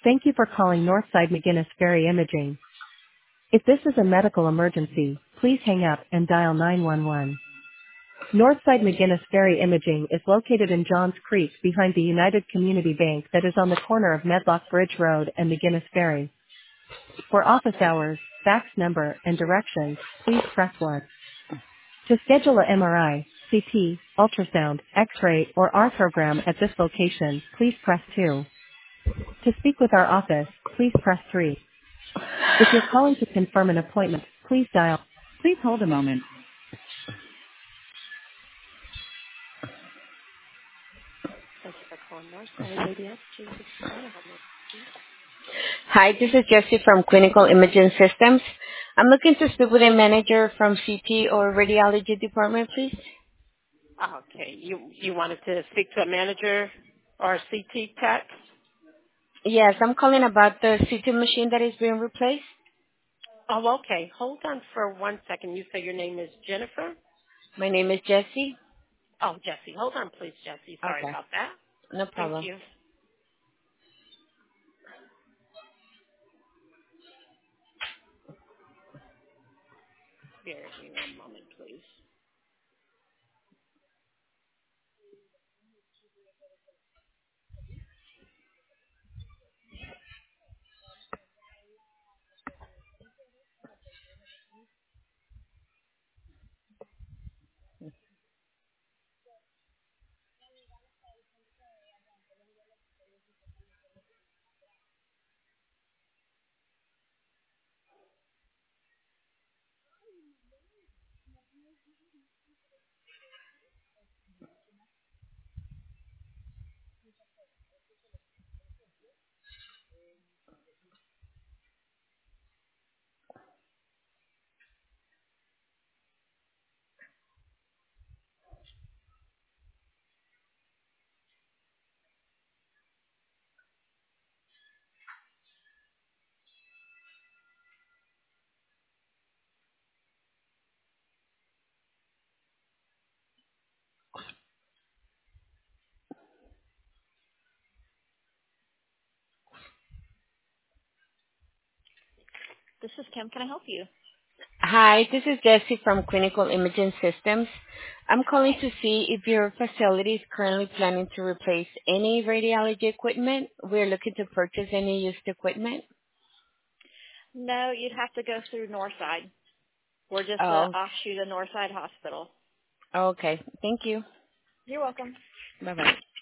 Thank you for calling Northside McGinnis Ferry Imaging. If this is a medical emergency, please hang up and dial 911. Northside McGinnis Ferry Imaging is located in Johns Creek behind the United Community Bank that is on the corner of Medlock Bridge Road and McGinnis Ferry. For office hours, fax number, and directions, please press 1. To schedule a MRI, CT, ultrasound, X-ray, or arthrogram at this location, please press 2. To speak with our office, please press 3. If you're calling to confirm an appointment, please dial. Please hold a moment. Thank you for calling Northside ADS. This is Joanna. How may I help you? Hi, this is Jessie from Clinical Imaging Systems. I'm looking to speak with a manager from CT or radiology department, please. Okay. You wanted to speak to a manager or a CT tech? Yes, I'm calling about the CT machine that is being replaced. Oh, okay. Hold on for 1 second. You say your name is Jennifer? My name is Jessie. Oh, Jessie. Hold on, please, Jessie. Sorry Okay, about that. no Thank problem. you. Bear with me 1 moment, please. This is Kim. Can I help you? Hi, this is Jessie from Clinical Imaging Systems. I'm calling Hi. to see if your facility is currently planning to replace any radiology equipment. We're looking to purchase any used equipment. No, you'd have to go through Northside. We're just an Oh, offshoot of Northside Hospital. okay. Thank you. You're welcome. Bye-bye.